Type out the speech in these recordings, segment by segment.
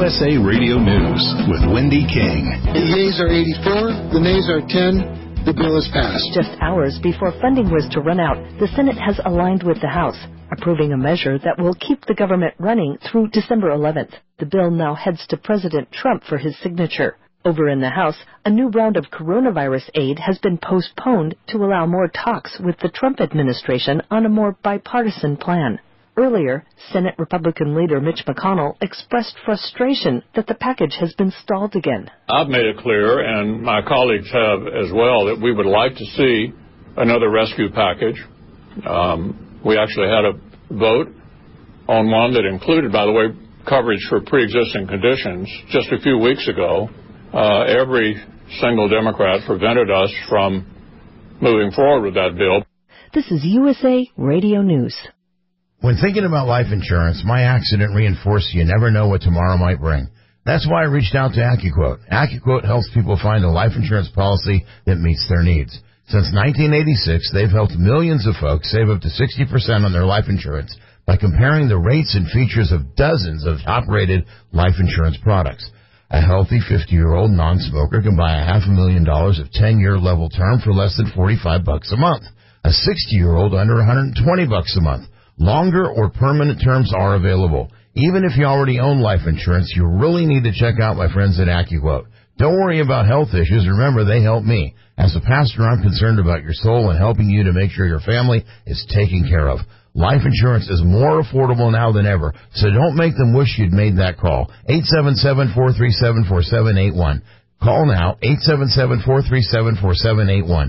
USA Radio News with Wendy King. The yeas are 84, the nays are 10. The bill is passed. Just hours before funding was to run out, the Senate has aligned with the House, approving a measure that will keep the government running through December 11th. The bill now heads to President Trump for his signature. Over in the House, a new round of coronavirus aid has been postponed to allow more talks with the Trump administration on a more bipartisan plan. Earlier, Senate Republican leader Mitch McConnell expressed frustration that the package has been stalled again. I've made it clear, and my colleagues have as well, that we would like to see another rescue package. We actually had a vote on one that included, by the way, coverage for pre-existing conditions just a few weeks ago. Every single Democrat prevented us from moving forward with that bill. This is USA Radio News. When thinking about life insurance, my accident reinforced you never know what tomorrow might bring. That's why I reached out to AccuQuote. AccuQuote helps people find a life insurance policy that meets their needs. Since 1986, they've helped millions of folks save up to 60% on their life insurance by comparing the rates and features of dozens of top-rated life insurance products. A healthy 50-year-old non-smoker can buy $500,000 of 10-year level term for less than $45 a month. A 60-year-old under $120 a month. Longer or permanent terms are available. Even if you already own life insurance, you really need to check out my friends at AccuQuote. Don't worry about health issues. Remember, they help me. As a pastor, I'm concerned about your soul and helping you to make sure your family is taken care of. Life insurance is more affordable now than ever, so don't make them wish you'd made that call. 877-437-4781. Call now, 877-437-4781.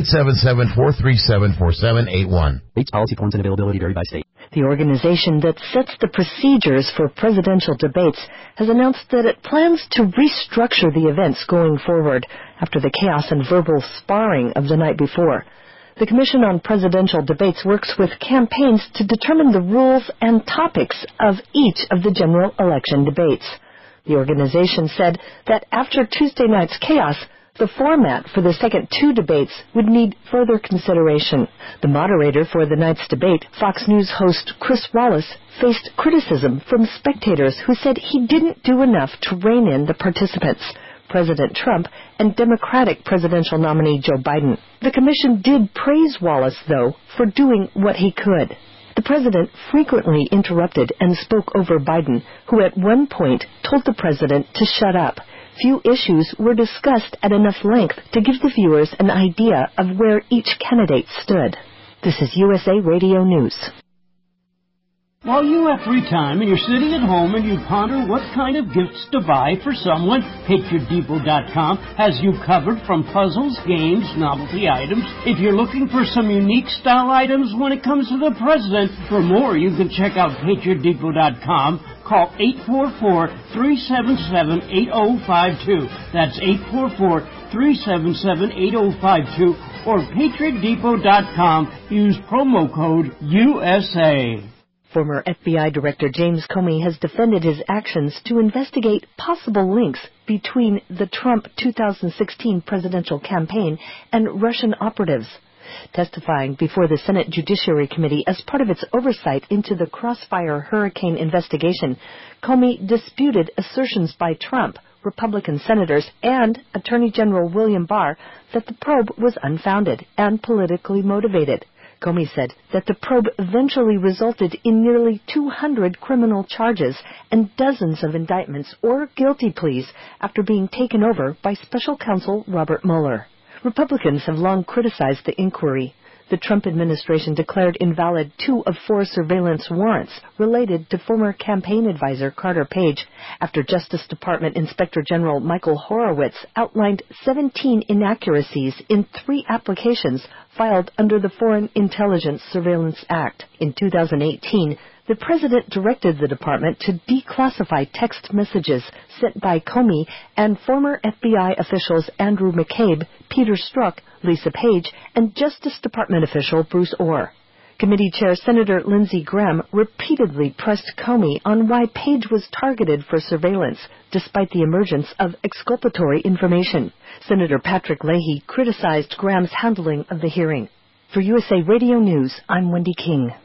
877-437-4781. Rates, policy forms, and availability vary by state. The organization that sets the procedures for presidential debates has announced that it plans to restructure the events going forward after the chaos and verbal sparring of the night before. The Commission on Presidential Debates works with campaigns to determine the rules and topics of each of the general election debates. The organization said that after Tuesday night's chaos, the format for the second two debates would need further consideration. The moderator for the night's debate, Fox News host Chris Wallace, faced criticism from spectators who said he didn't do enough to rein in the participants, President Trump and Democratic presidential nominee Joe Biden. The commission did praise Wallace, though, for doing what he could. The president frequently interrupted and spoke over Biden, who at one point told the president to shut up. Few issues were discussed at enough length to give the viewers an idea of where each candidate stood. This is USA Radio News. While you have free time and you're sitting at home and you ponder what kind of gifts to buy for someone, PatriotDepot.com has you covered from puzzles, games, novelty items. If you're looking for some unique style items when it comes to the president, for more you can check out PatriotDepot.com. Call 844-377-8052. That's 844-377-8052. Or PatriotDepot.com. Use promo code USA. Former FBI Director James Comey has defended his actions to investigate possible links between the Trump 2016 presidential campaign and Russian operatives. Testifying before the Senate Judiciary Committee as part of its oversight into the Crossfire hurricane investigation, Comey disputed assertions by Trump, Republican senators, and Attorney General William Barr that the probe was unfounded and politically motivated. Comey said that the probe eventually resulted in nearly 200 criminal charges and dozens of indictments or guilty pleas after being taken over by special counsel Robert Mueller. Republicans have long criticized the inquiry. The Trump administration declared invalid 2 of 4 surveillance warrants related to former campaign advisor Carter Page after Justice Department Inspector General Michael Horowitz outlined 17 inaccuracies in 3 applications filed under the Foreign Intelligence Surveillance Act. In 2018, the president directed the department to declassify text messages sent by Comey and former FBI officials Andrew McCabe, Peter Strzok, Lisa Page, and Justice Department official Bruce Orr. Committee Chair Senator Lindsey Graham repeatedly pressed Comey on why Page was targeted for surveillance, despite the emergence of exculpatory information. Senator Patrick Leahy criticized Graham's handling of the hearing. For USA Radio News, I'm Wendy King.